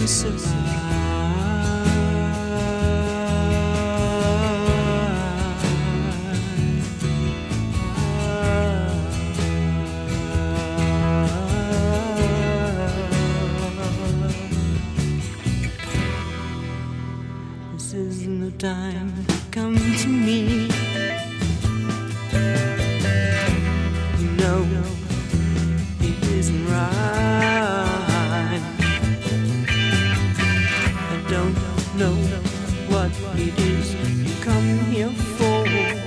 This is no time to come to me. You know it isn't right. I don't know what it is you come here for.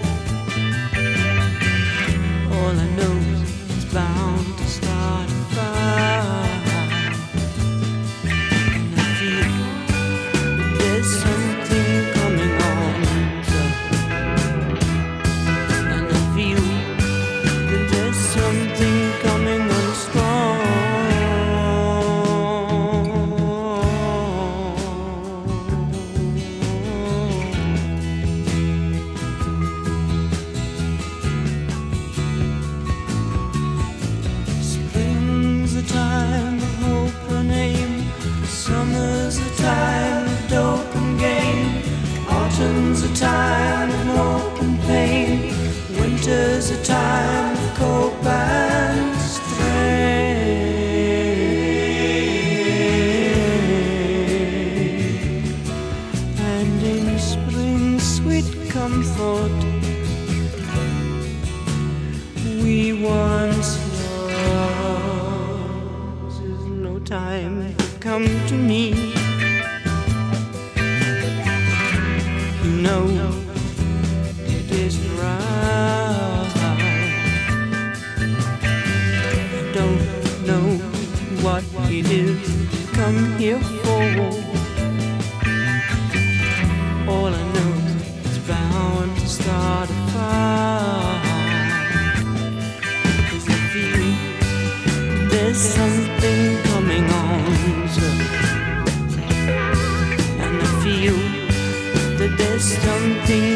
All I know is it's bound to start a fire. And I feel that there's something coming on. And I feel that there's something coming on strong. Spring's a time of hope and aim. Summer's a time of dope and gain. Autumn's a time of hope and pain. Winter's a time of cope and strain. And in spring's sweet comfort we once lost. There's no time to come to me. You know it isn't right. I don't know what it is you come here for. All I know is it's bound to start a fire. 'Cause I feel there's something coming on, and I feel that there's something